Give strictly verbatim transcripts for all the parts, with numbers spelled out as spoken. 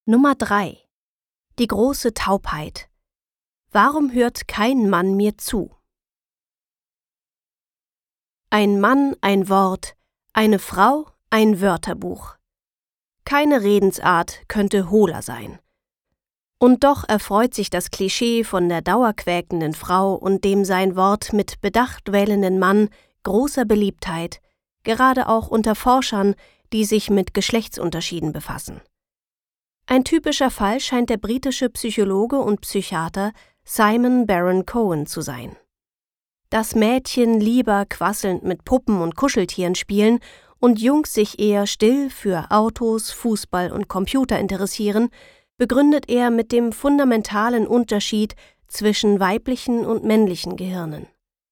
Nummer drei. Die große Taubheit. Warum hört kein Mann mir zu? Ein Mann, ein Wort, eine Frau, ein Wörterbuch. Keine Redensart könnte hohler sein. Und doch erfreut sich das Klischee von der dauerquäkenden Frau und dem sein Wort mit Bedacht wählenden Mann großer Beliebtheit, gerade auch unter Forschern, die sich mit Geschlechtsunterschieden befassen. Ein typischer Fall scheint der britische Psychologe und Psychiater Simon Baron-Cohen zu sein. Dass Mädchen lieber quasselnd mit Puppen und Kuscheltieren spielen und Jungs sich eher still für Autos, Fußball und Computer interessieren, begründet er mit dem fundamentalen Unterschied zwischen weiblichen und männlichen Gehirnen.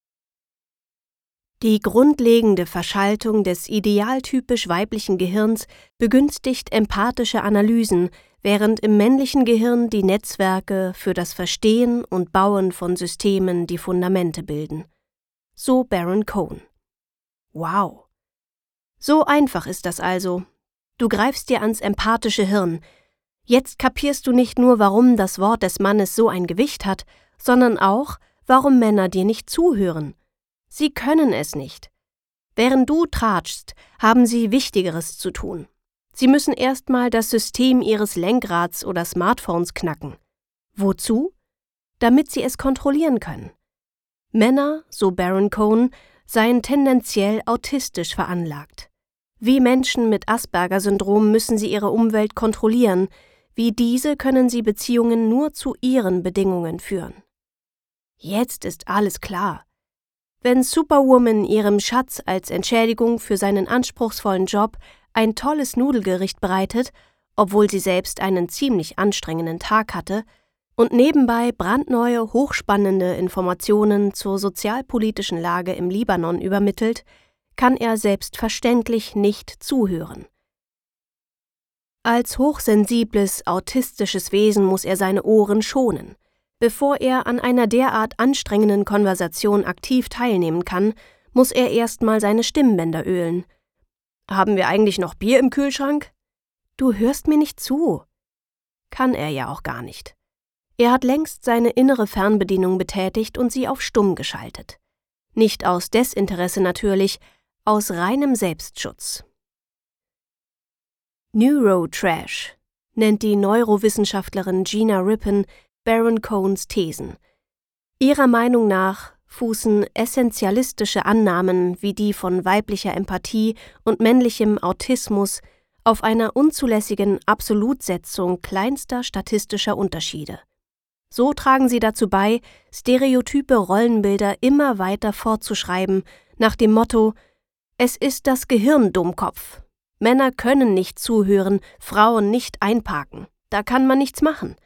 Die grundlegende Verschaltung des idealtypisch weiblichen Gehirns begünstigt empathische Analysen, während im männlichen Gehirn die Netzwerke für das Verstehen und Bauen von Systemen die Fundamente bilden. So Baron-Cohen. Wow! So einfach ist das also. Du greifst dir ans empathische Hirn. Jetzt kapierst du nicht nur, warum das Wort des Mannes so ein Gewicht hat, sondern auch, warum Männer dir nicht zuhören. Sie können es nicht. Während du tratschst, haben sie Wichtigeres zu tun. Sie müssen erstmal das System ihres Lenkrads oder Smartphones knacken. Wozu? Damit sie es kontrollieren können. Männer, so Baron-Cohen, seien tendenziell autistisch veranlagt. Wie Menschen mit Asperger-Syndrom müssen sie ihre Umwelt kontrollieren, wie diese können sie Beziehungen nur zu ihren Bedingungen führen. Jetzt ist alles klar. Wenn Superwoman ihrem Schatz als Entschädigung für seinen anspruchsvollen Job ein tolles Nudelgericht bereitet, obwohl sie selbst einen ziemlich anstrengenden Tag hatte, und nebenbei brandneue, hochspannende Informationen zur sozialpolitischen Lage im Libanon übermittelt, kann er selbstverständlich nicht zuhören. Als hochsensibles, autistisches Wesen muss er seine Ohren schonen. Bevor er an einer derart anstrengenden Konversation aktiv teilnehmen kann, muss er erstmal seine Stimmbänder ölen. »Haben wir eigentlich noch Bier im Kühlschrank?« »Du hörst mir nicht zu.« Kann er ja auch gar nicht. Er hat längst seine innere Fernbedienung betätigt und sie auf Stumm geschaltet. Nicht aus Desinteresse natürlich, aus reinem Selbstschutz. Neurotrash nennt die Neurowissenschaftlerin Gina Rippon Baron-Cohens Thesen. Ihrer Meinung nach fußen essentialistische Annahmen wie die von weiblicher Empathie und männlichem Autismus auf einer unzulässigen Absolutsetzung kleinster statistischer Unterschiede. So tragen sie dazu bei, stereotype Rollenbilder immer weiter fortzuschreiben, nach dem Motto: Es ist das Gehirn, Dummkopf. Männer können nicht zuhören, Frauen nicht einparken. Da kann man nichts machen.